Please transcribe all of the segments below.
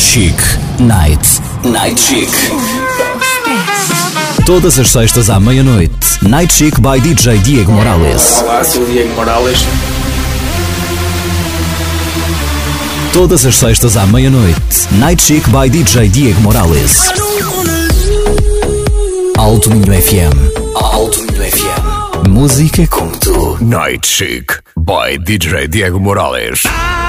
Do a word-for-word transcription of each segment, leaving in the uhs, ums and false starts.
Chic Night. Night Chic. Todas as sextas à meia-noite. Night Chic by D J Diego Morales. Olá, sou o Diego Morales. Todas as sextas à meia-noite. Night Chic by D J Diego Morales. Alto Minho F M. Alto Minho F M. Música como tu. Night Chic by D J Diego Morales.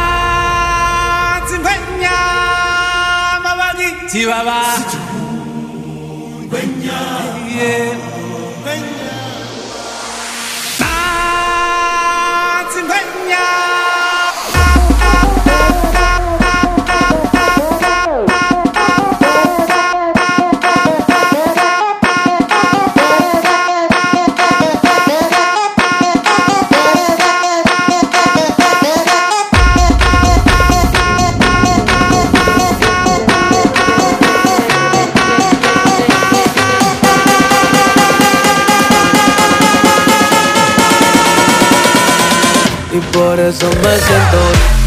Y por eso me siento.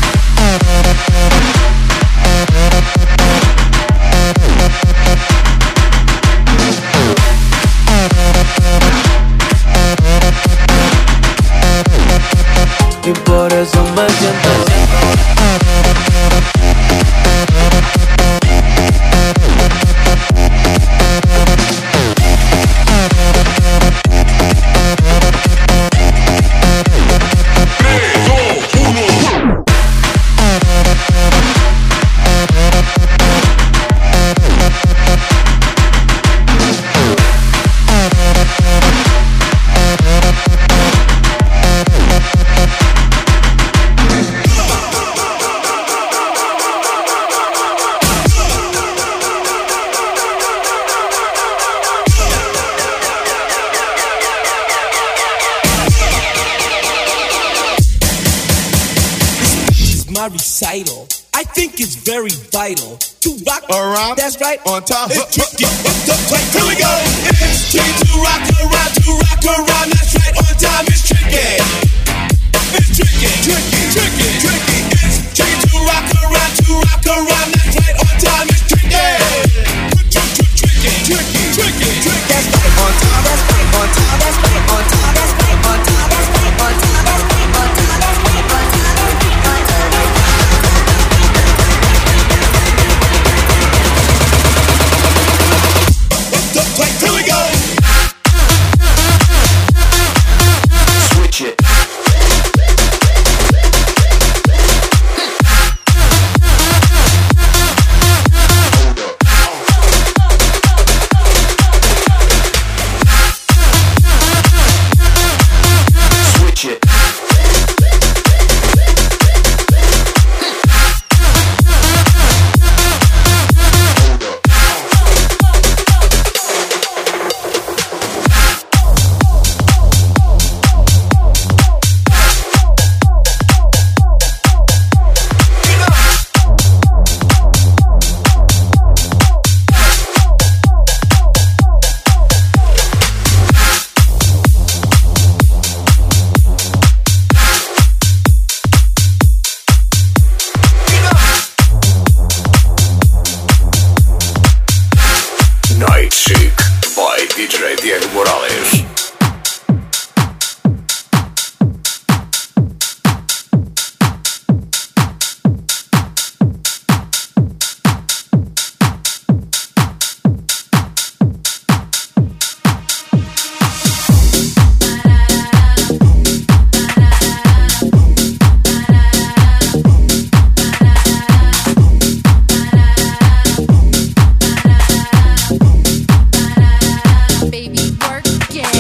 Y por eso me siento. Recital. I think it's very vital to rock around. That's right. On time. It's tricky. Here we go. It's tricky to rock around, to rock around. That's right. On time. It's tricky. It's tricky, tricky, tricky, tricky. It's tricky to rock around, to rock around. That's right. On time. It's tricky. Tricky, tricky, tricky, tricky. That's right. On time. That's right. On time. That's right. On time. That's right. On time. That's right. On time. That's right. On time. That's right. On time. Here we go. Switch it. Switch it. Night Chic by D J Diego Morales. Baby, work it.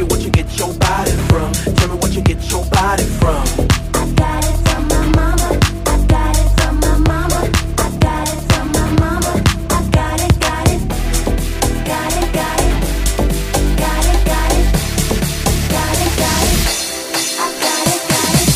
Baby, what you get your body from? Tell me what you get your body from. I got it from my mama. I got it from my mama. I got it from my mama. I got it, got it. Got it, got it. Got it, got it. Got it, got it. I got it, got it.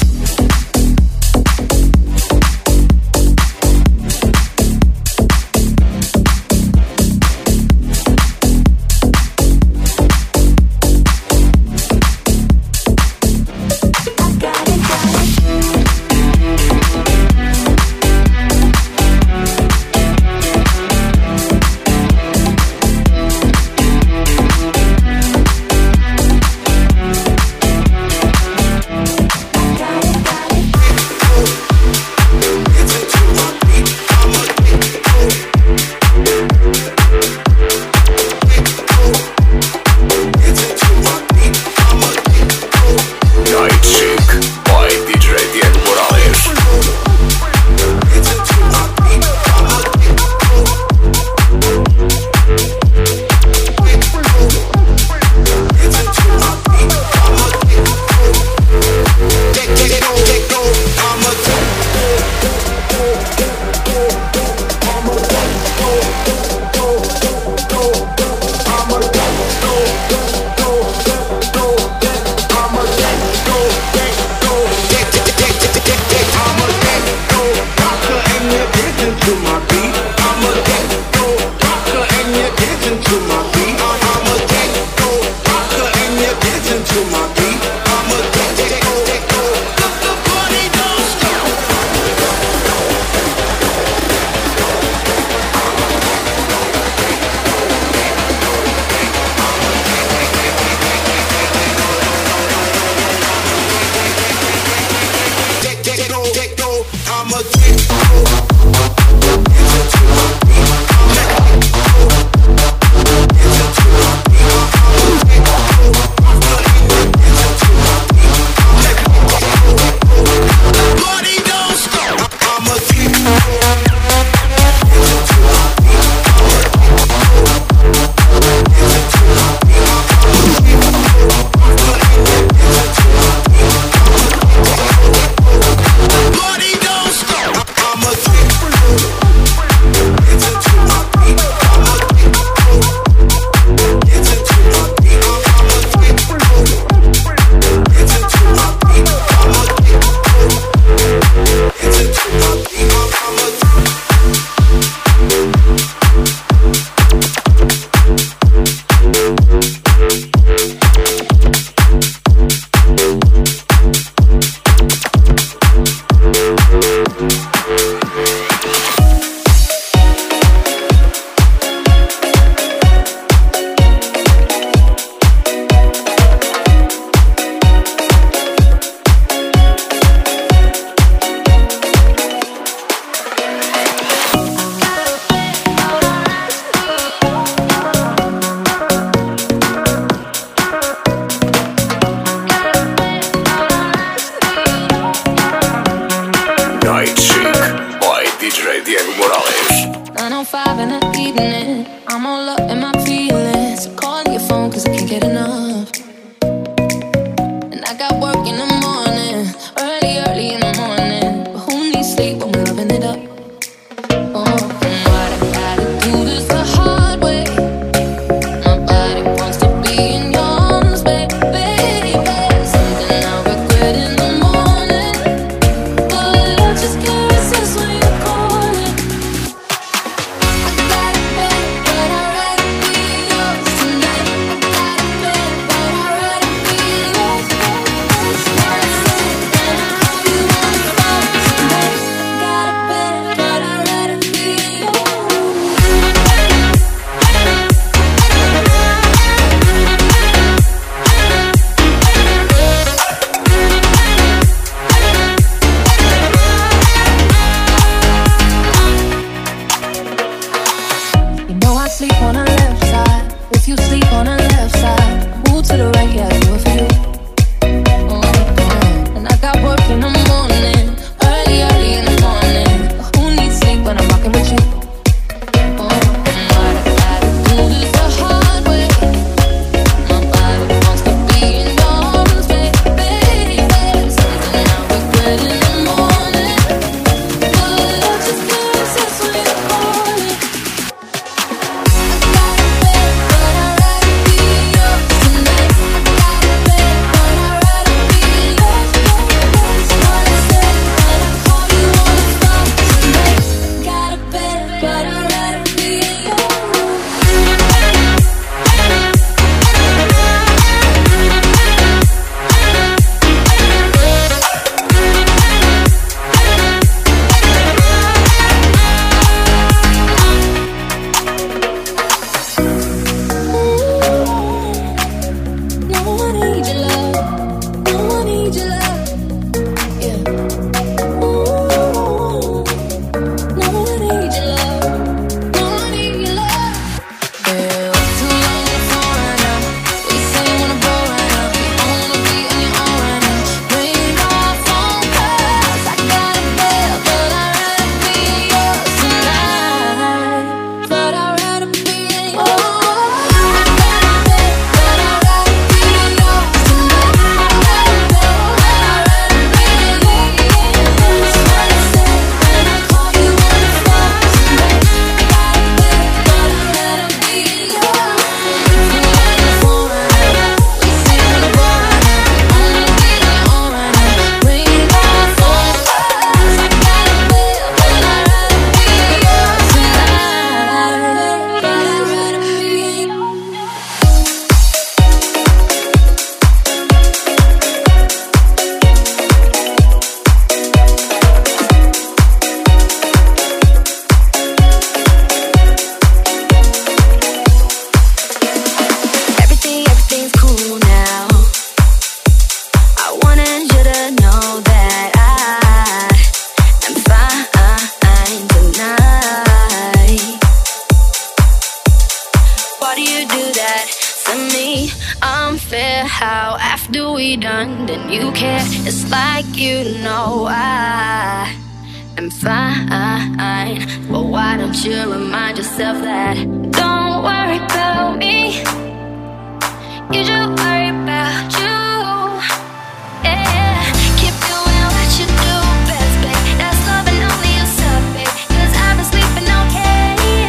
how after we done, then you care. It's like you know I am fine, but why don't you remind yourself that? Don't worry about me, you just worry about you. Yeah, keep doing what you do best, babe. That's loving only yourself, babe. 'Cause I've been sleeping okay.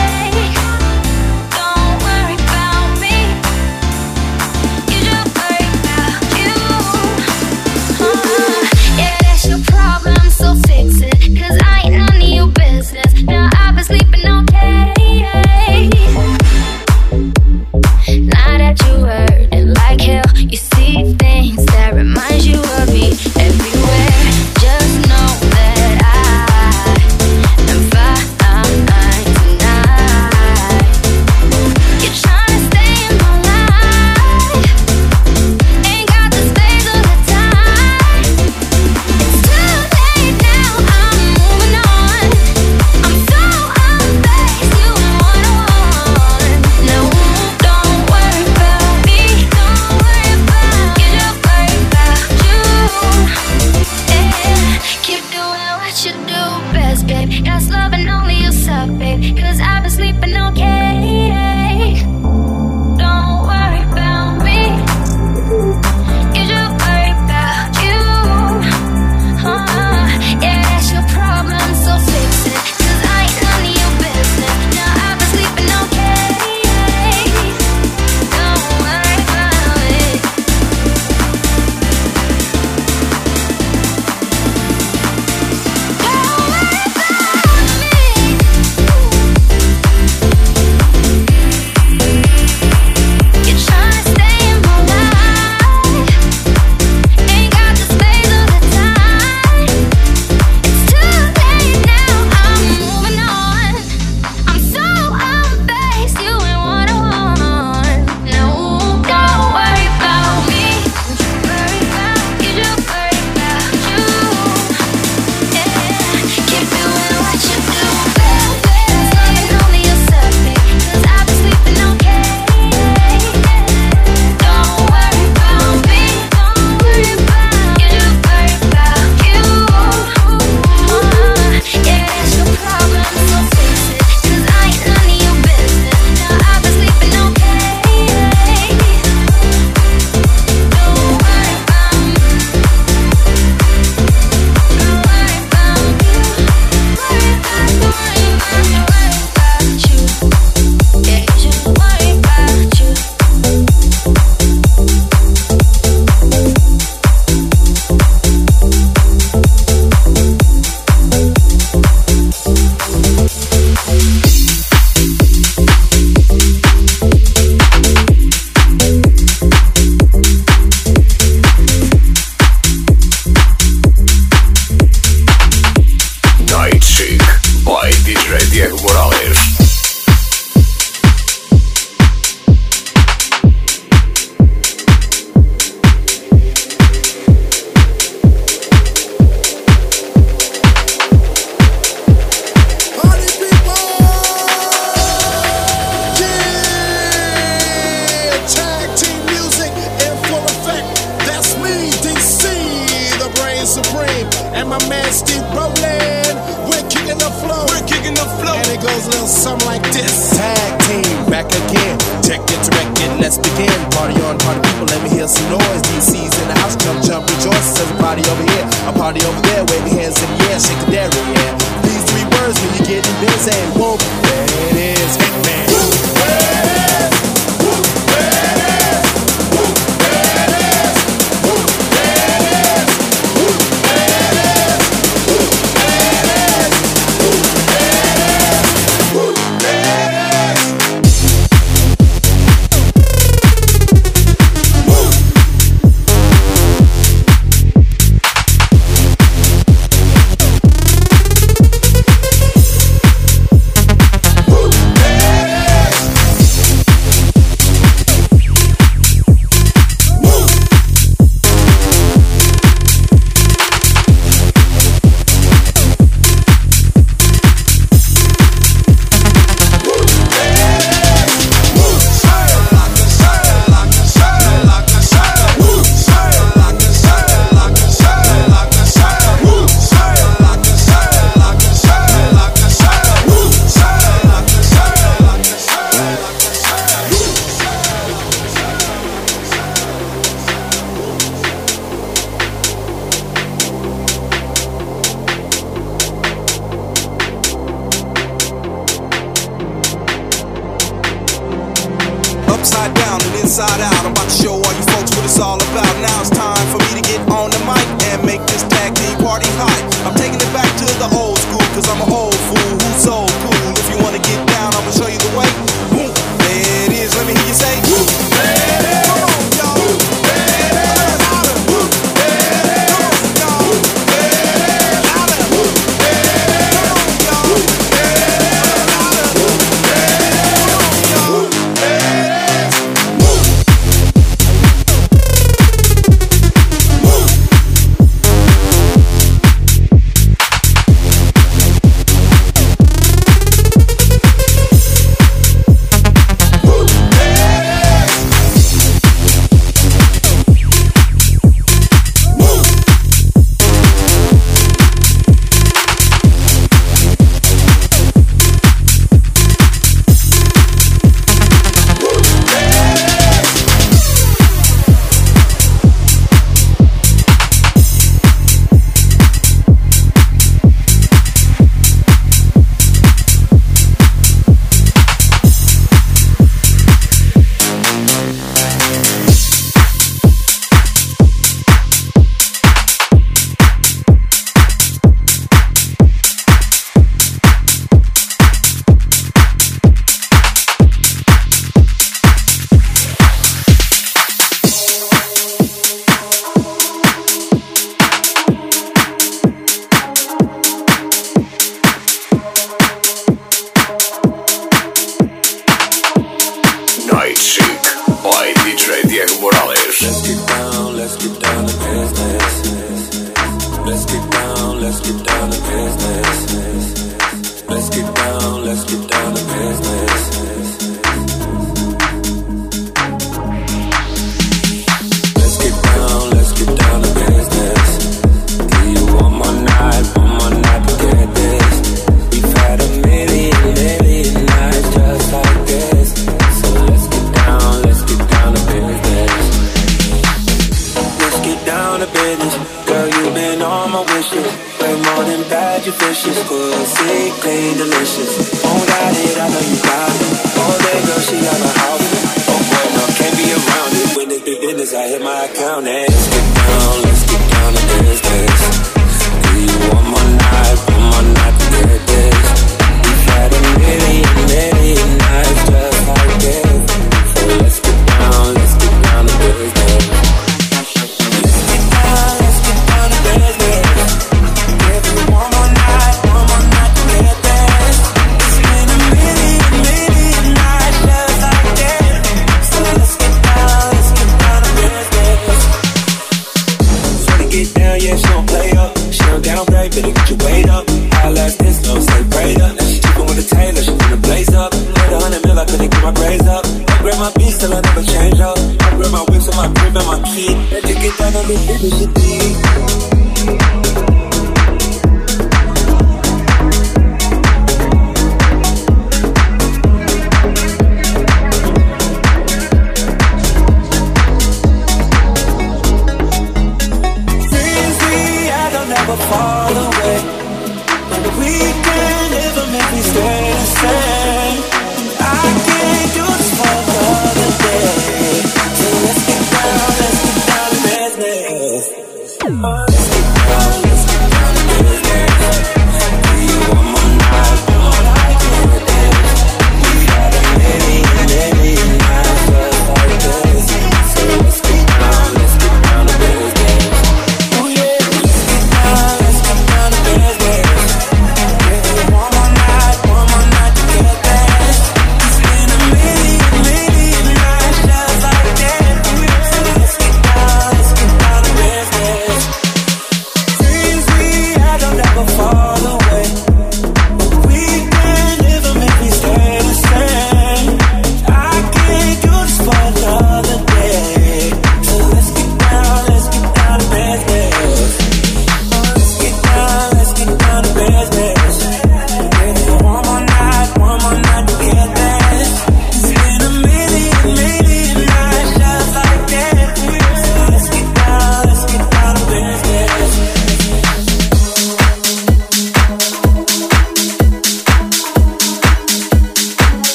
Don't worry about me, you just worry about you. Uh, yeah, that's your problem, so fix it. 'Cause I ain't none of your business. Now I've been sleeping okay. Now that you heard it like hell, you see things that remind you of me everywhere. Just know that I am fine tonight. You're trying to stay in my life, ain't got the space or the time. It's too late now, I'm moving on. I'm so unfazed, you ain't what I want. No, don't worry about me, don't worry about you, just worry about you. Yeah, keep doing what you do best, babe. That's loving only yourself, babe. 'Cause I've been sleeping okay. Don't worry about me, you just worry about you. Uh, yeah, that's your problem, so fix it. 'Cause I ain't none of your business. Now I've been sleeping okay. Don't worry about it. Don't worry about me. You're trying to stay in my life, ain't got the space or the time. It's too late now, I'm moving on. I'm so unfazed, you ain't what I want. No, don't worry about me, don't worry about you, just worry about you. Yeah, keep doing what you do best, babe. Loving only yourself, babe. 'Cause I've been sleeping okay. Don't worry about me, don't worry about you, just worry about you. Uh, yeah, that's your problem, so fix it. 'Cause I ain't none of your business. Now I've been sleeping okay. Don't worry about me, don't worry about you, worry about, worry about, worry about you. Yeah, just worry about you. Night Chick by ди джей Diego Morales. Party people! Yeah! Tag team music in full effect. That's me, D C, the brain supreme. And my man Steve Rowland. We're kicking the flow. We're kicking the flow. And it goes a little something like this. Tag team, back again. Check it, direct it, let's begin. Party on, party people, let me hear some noise. D C's in the house, jump, jump, rejoice. Everybody over here, a party over there. Wave your hands in the air, shake the dairy, yeah. These three words when you're getting busy. Whoa, there it is, Hitman. Woo, there it is. Woo, there it is. Woo, there it is. Woo, there it is. Woo, there it is. Woo, there it is. Woo, there it is. Woo, there it is. Woo. all about. Now it's time for me to get on the mic and make this tag team party hot. I'm taking it back to the old school, cause I'm an old fool who's so cool. If you wanna get down, I'ma show you the way. Boom, there it is, let me hear you say, woo, hey, come on, y'all. Woo, hey, louder. Woo, hey, come on, y'all. Woo, hey, louder. Woo, hey, come on, y'all. Woo, hey, louder. Woo, hey, come on, y'all.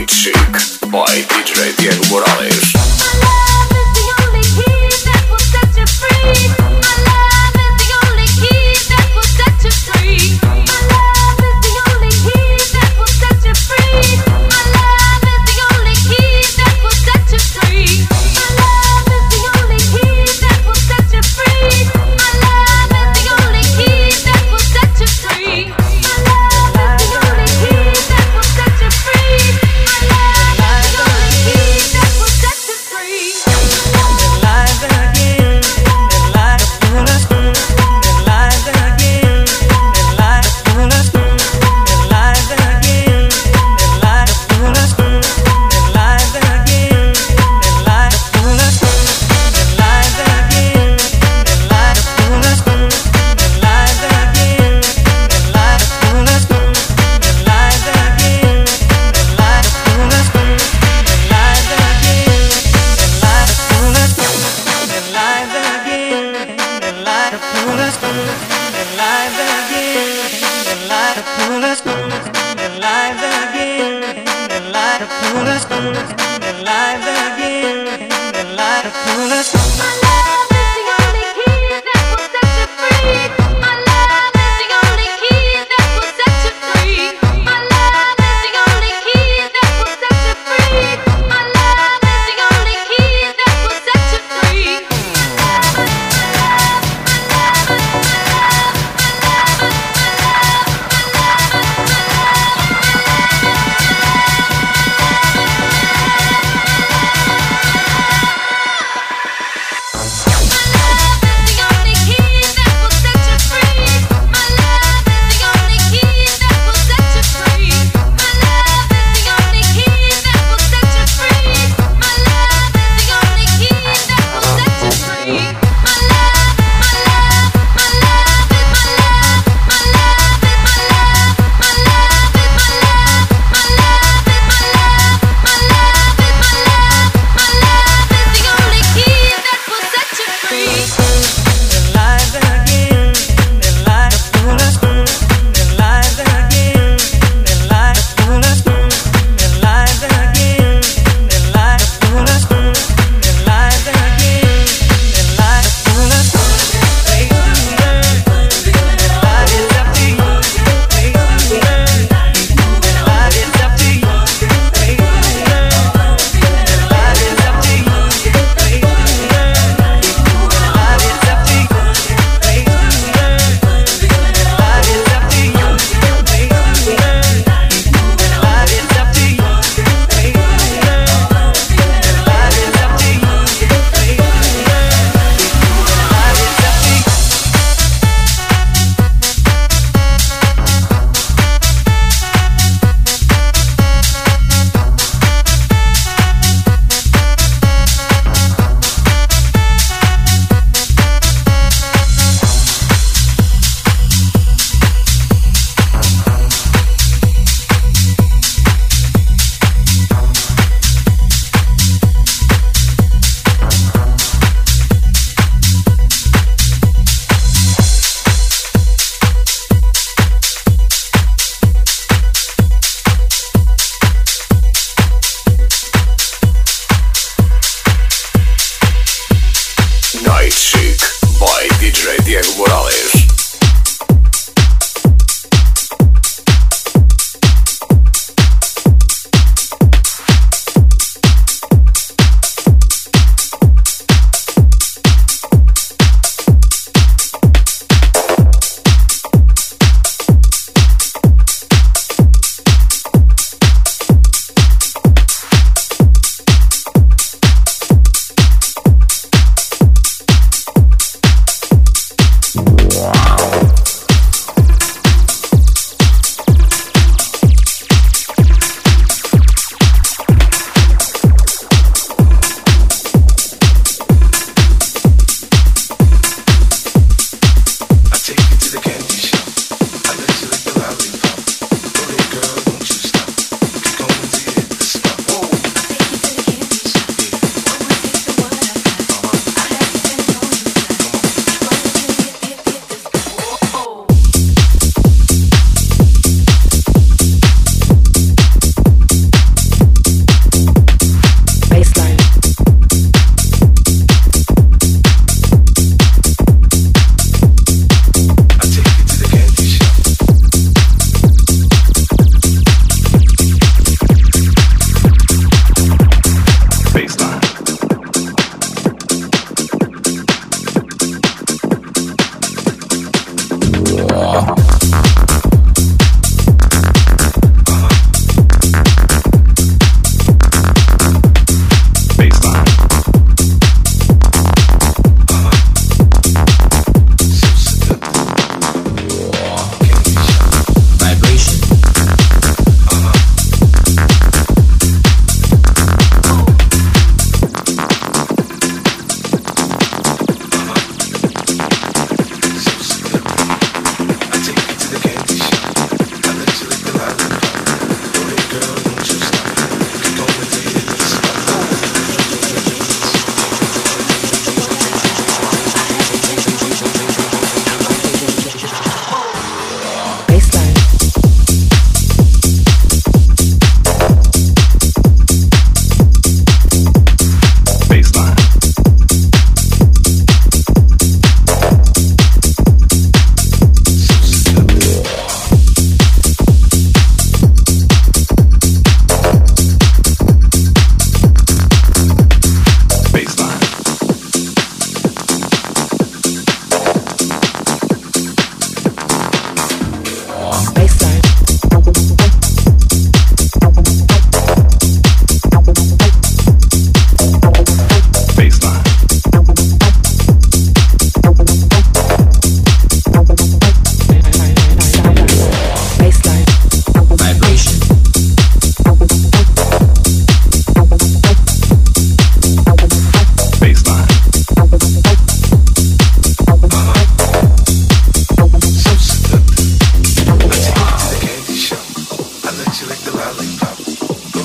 Night Chic by ди джей Diego Morales. Love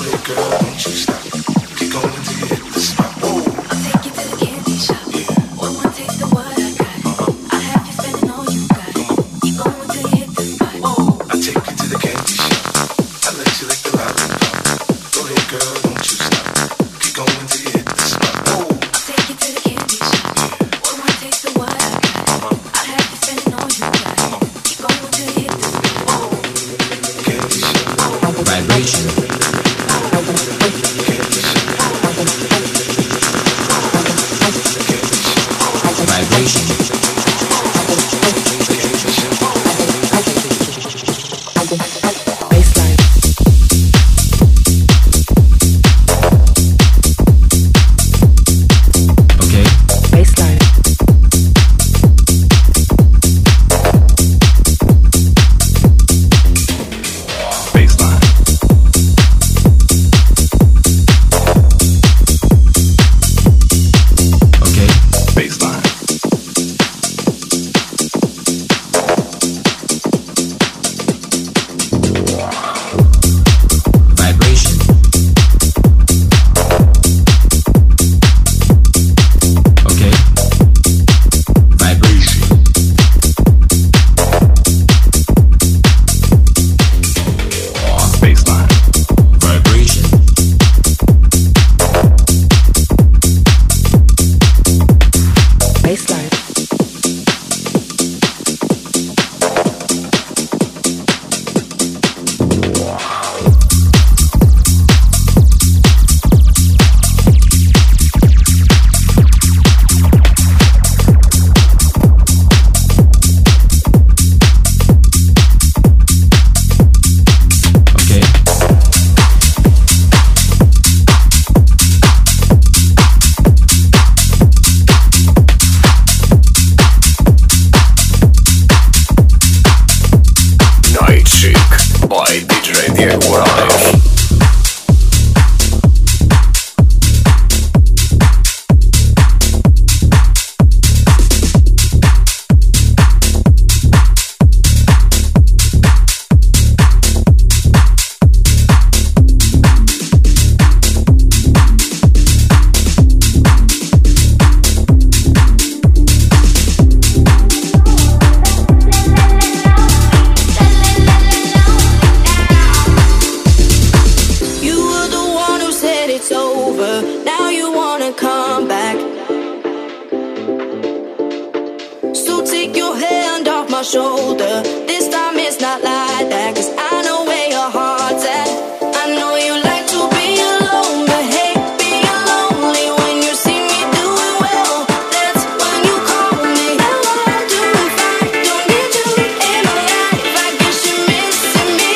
shoulder. This time it's not like that, 'cause I know where your heart's at. I know you like to be alone, but hate being lonely. When you see me doing well, that's when you call me. Now I'm doing fine, don't need you in my life. I guess you're missing me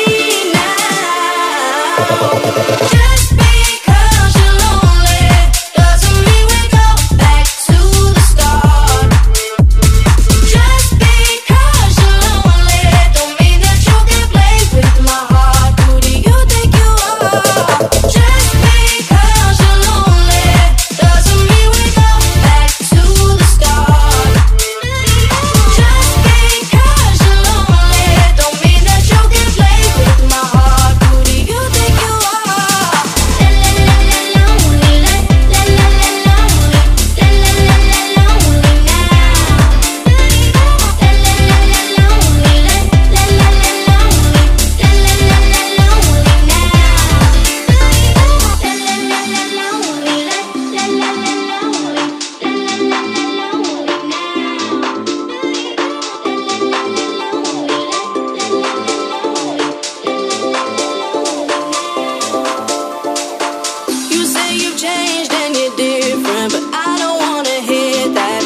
now. Just because you're lonely doesn't mean we go back to the start. Just because you're lonely don't mean that you can play with my heart. Who do you think you are? Just because you're lonely doesn't mean we go back to the start. Just because you're lonely don't mean that you can play with my heart. Who do you think you are? La la la la lonely, la la la la lonely, la la la la lonely now. La la la la lonely, la la la la lonely, la la la la lonely now. La la la la lonely, la la la la lonely, la la la la lonely now. You say you've changed and you're different, but I don't wanna hear that.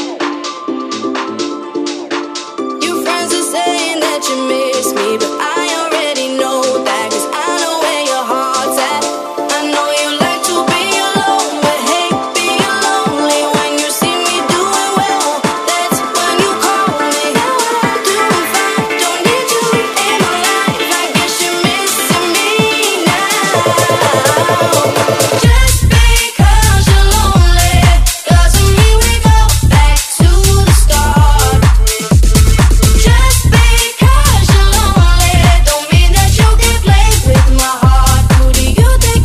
Your friends are saying that you miss me, but I already know that, 'cause I know where your heart's at. I know you like to be alone, but hate being lonely. When you see me doing well, that's when you call me. Now I'm doing fine, don't need you in my life. I guess you're missing me now. Just because you're lonely doesn't mean we go back to the start. Just because you're lonely don't mean that you can play with my heart. Who do you think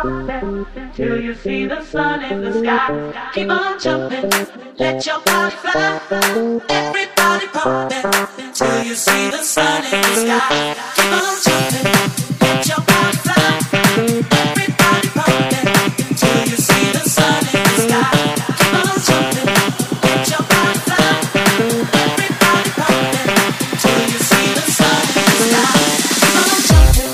pumping till you see the sun in the sky. Keep on jumping, let your body fly. Everybody pumping till you see the sun in the sky. Keep on jumping, let your body fly. Everybody pumping till you see the sun in the sky. Keep on jumping, let your body fly. Everybody pumping till you see the sun in the sky. Keep on jumping.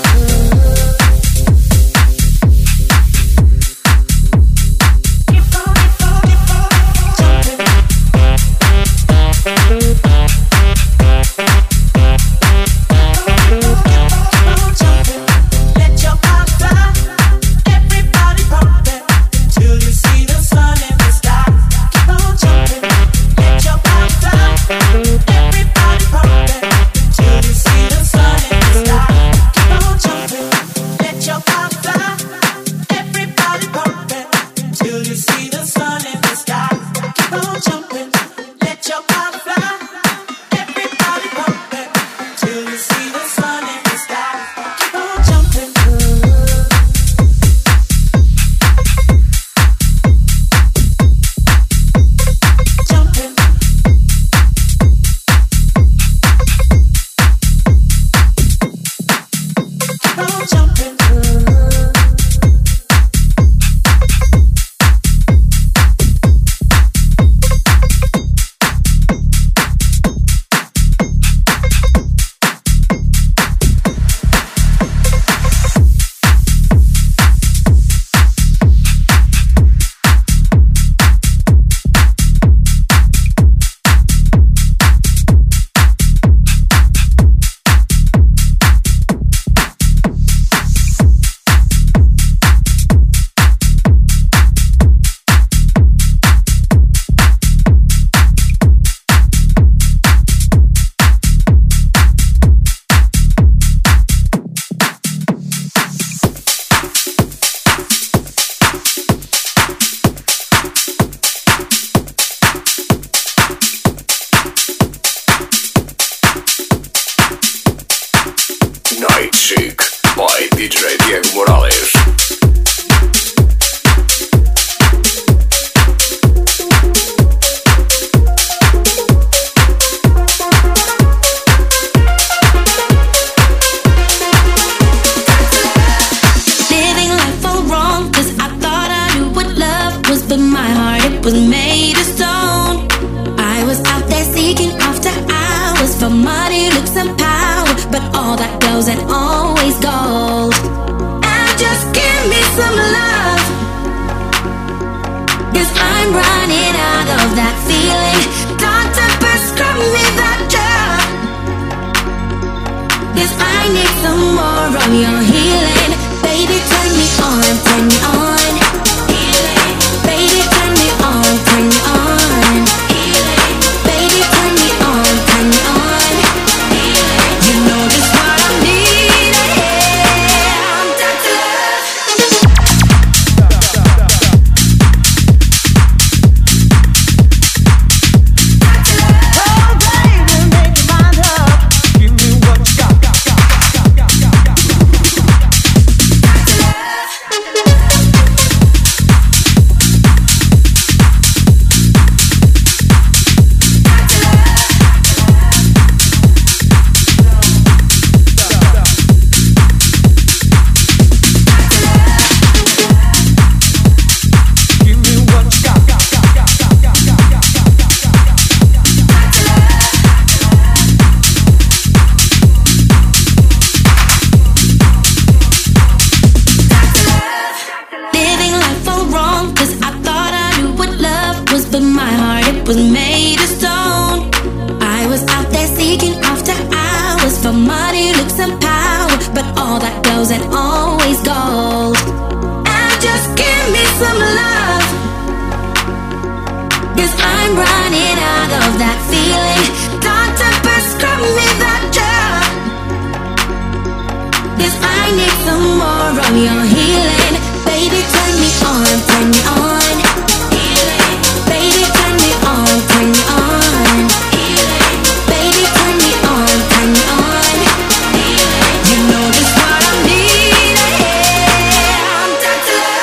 Night Chick by ди джей Diego Morales. Living life all wrong, 'cause I thought I knew what love was, but my heart, it was made of stone. I was out there seeking after hours for money, looks and power, but all that goes and always gold. And just give me some love, 'cause I'm running out of that feeling. Doctor, prescribe me that drug, 'cause I need some more of your healing. Baby, turn me on, turn me on. Healing. Baby, turn me on, turn me on. Healing. Baby, turn me on, turn me on. Healing. You know just what I need. Yeah, I'm down to love. Oh, baby, make your mind up. Give me what you got. Living life all wrong, 'cause I thought I knew what love was, but my heart, it was made of stone. I was out there seeking after hours for money, looks and power, but all that goes and always gold. And just give me some love, 'cause I'm running out of that feeling. Doctor, prescribe me that drug, 'cause I need some more of your healing. Baby, turn me on, turn me on. Healing. Baby, turn me on, turn me on. Healing. Baby, turn me on, turn me on. Healing. You know just what I need. Yeah, I'm down to love.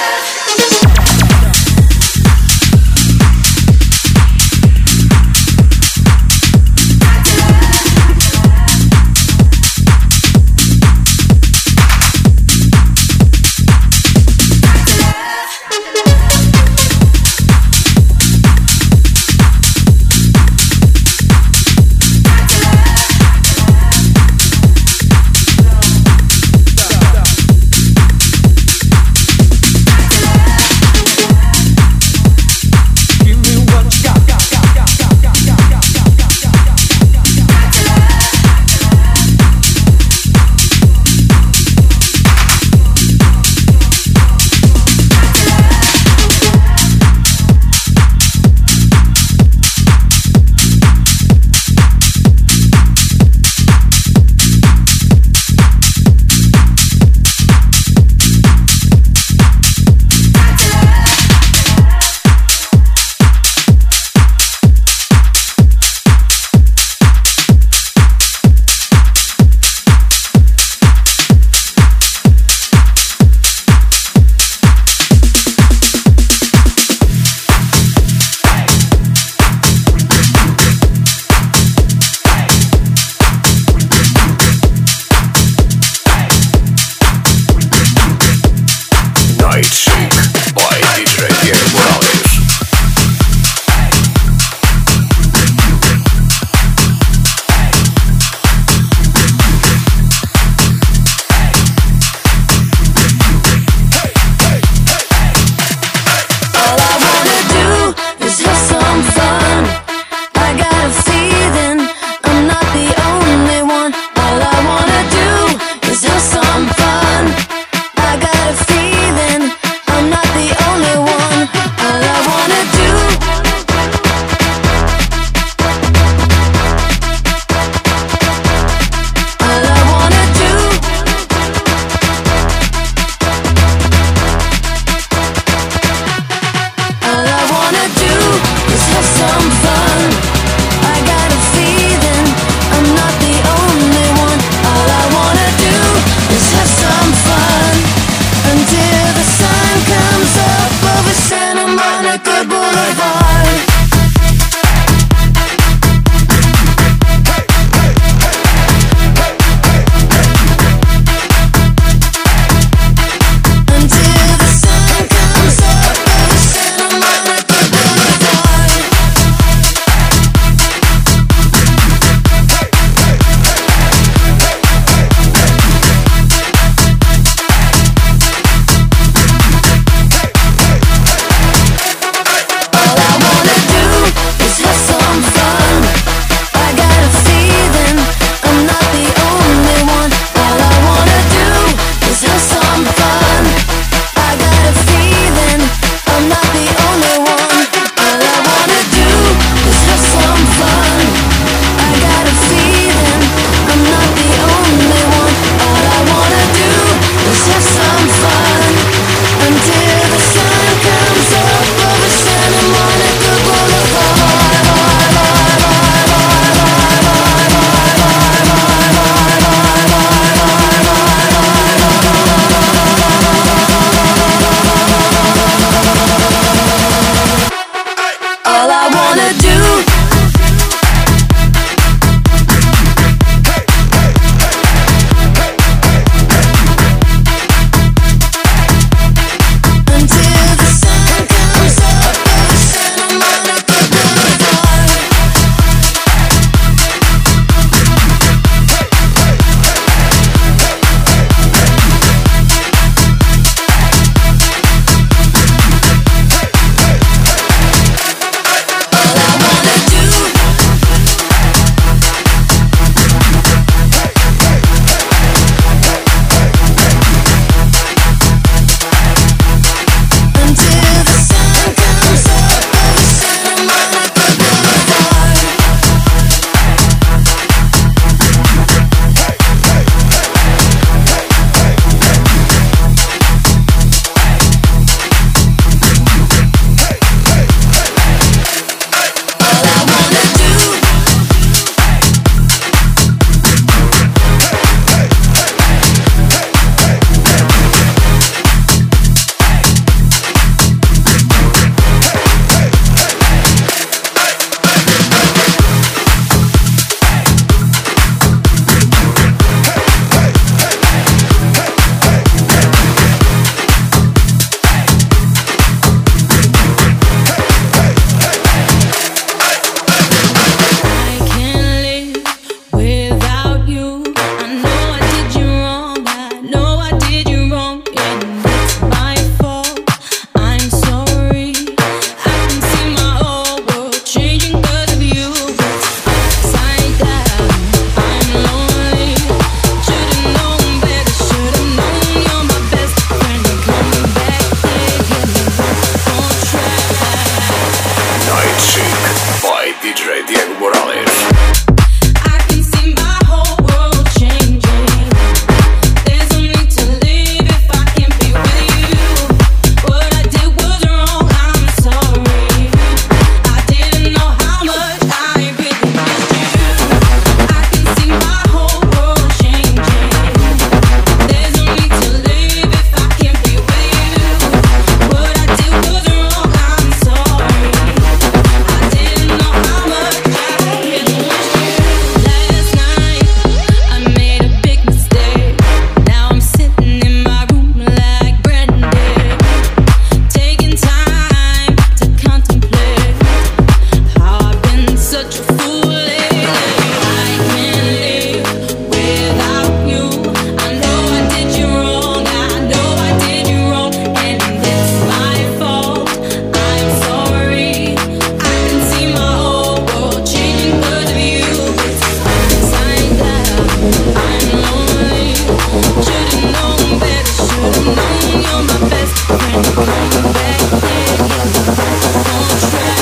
Morales. I can see my whole world changing. There's no need to leave if I can't be with you. What I did was wrong, I'm sorry. I didn't know how much I really missed you. I can see my whole world changing. There's no need to leave if I can't be with you. What I did was wrong, I'm sorry. I didn't know how much I really missed you. Last night I made a big mistake. Now I'm sitting in my room like Brandy, taking time to contemplate how I've been such a fool lately. I can't live without you. I know I did you wrong. I know I did you wrong, and it's my fault. I'm sorry. I can see my whole world changing 'cause of you. It's a sign that I'm lonely. Should've known better. Should've known you're my best friend. Come back here, on track.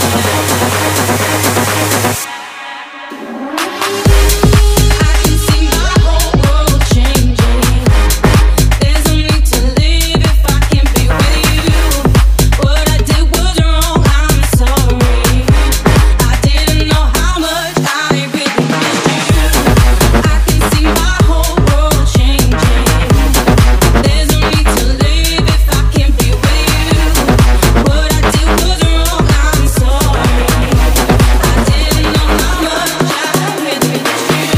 I can see my whole world changing. There's no need to leave if I can't be with you. What I did was wrong, I'm sorry. I didn't know how much I really missed you. I can see my whole world changing. There's no need to leave if I can't be with you. What I did was wrong, I'm sorry. I didn't know how much I really missed you.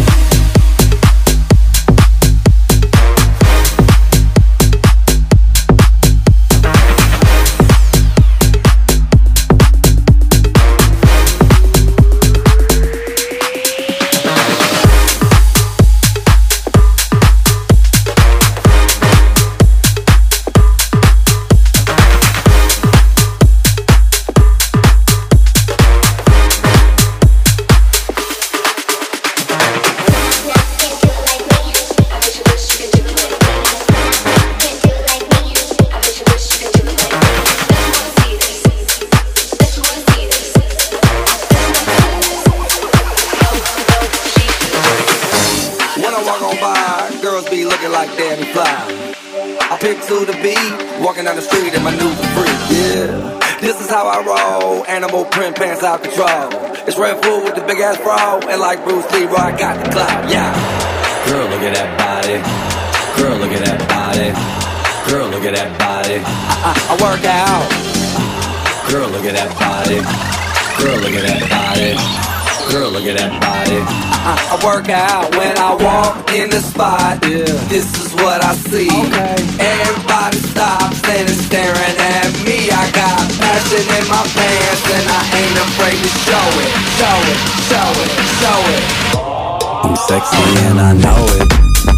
When I walk on by, girls be looking like Danny Fly. I pick to the beat, walking down the street in my new freak. Yeah, this is how I roll. Animal print pants out control. It's Red Bull with the big ass bra, and like Bruce Lee, I got the clout. Yeah. Girl, look at that body. Girl, look at that body. Girl, look at that body. I, I, I work out. Girl, look at that body. Girl, look at that body. Girl, look at that body. I, I work out when I walk in the spot. Yeah. This is what I see. Okay. Everybody stops and is staring at me. I got passion in my pants and I ain't afraid to show it. Show it, show it, show it. I'm sexy and I know it.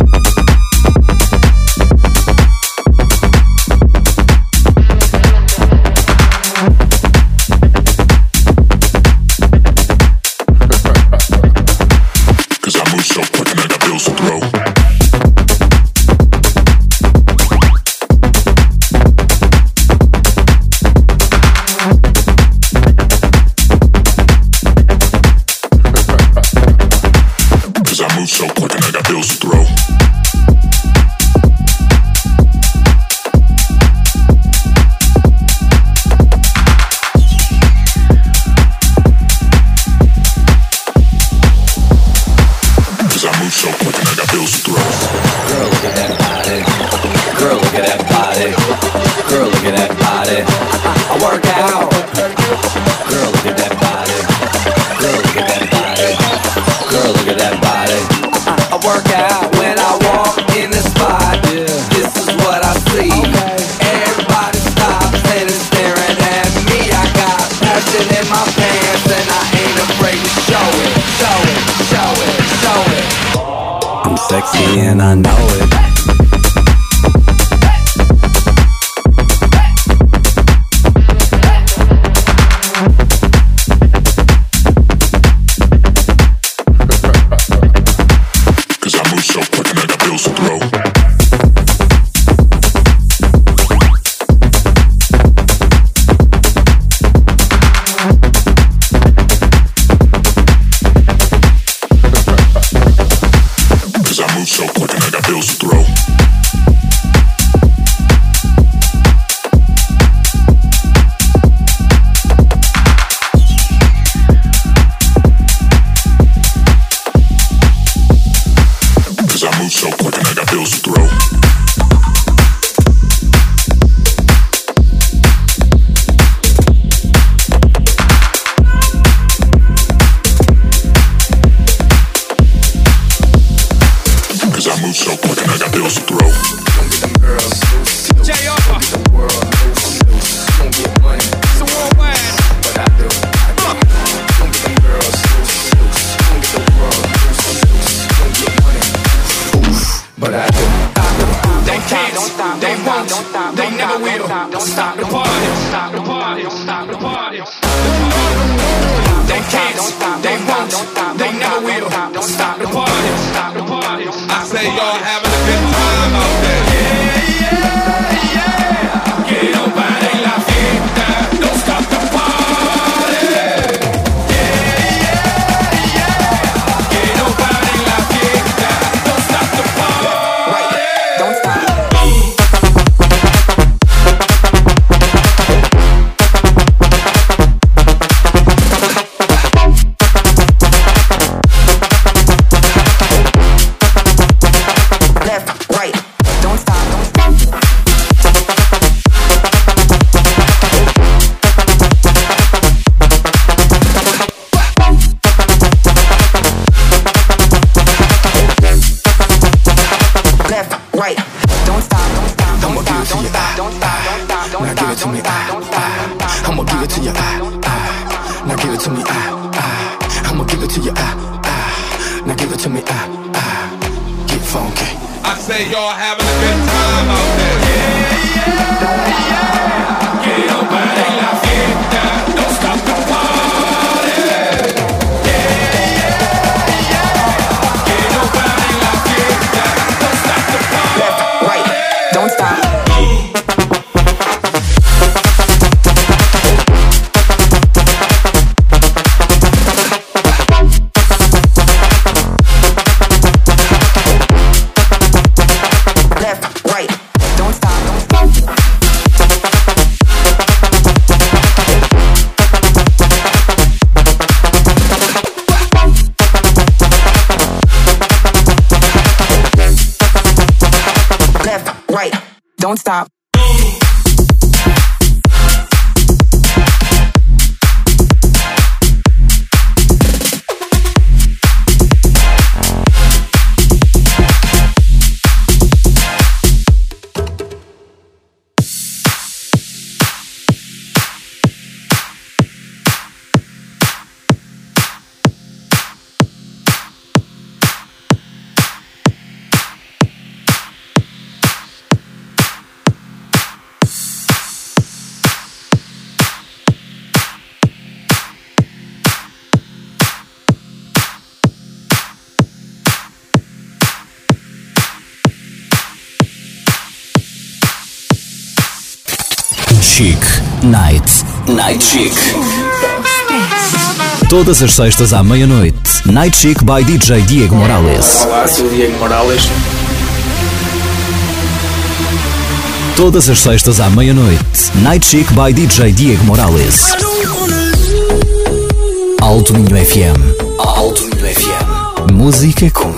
Sexy and I know it. won't, they never will stop the party. I say y'all having a good time out there. Yeah, yeah, yeah. Que no pare la fiesta, don't stop the party. Yeah, yeah, yeah. Que no pare la fiesta, don't stop the party. Right, don't stop. Y'all having a good time out there. Yeah, yeah, yeah. Que no pare la fiesta, don't stop the party. Yeah, yeah, yeah. Que no pare la fiesta, don't stop the party. Left, right, don't stop. Don't stop. Chic Night. Night Chic. Todas as sextas à meia-noite. Night Chic by D J Diego Morales. Olá, sou Diego Morales. Todas as sextas à meia-noite. Night Chic by D J Diego Morales. Alto Minho F M. Alto Minho F M. Música com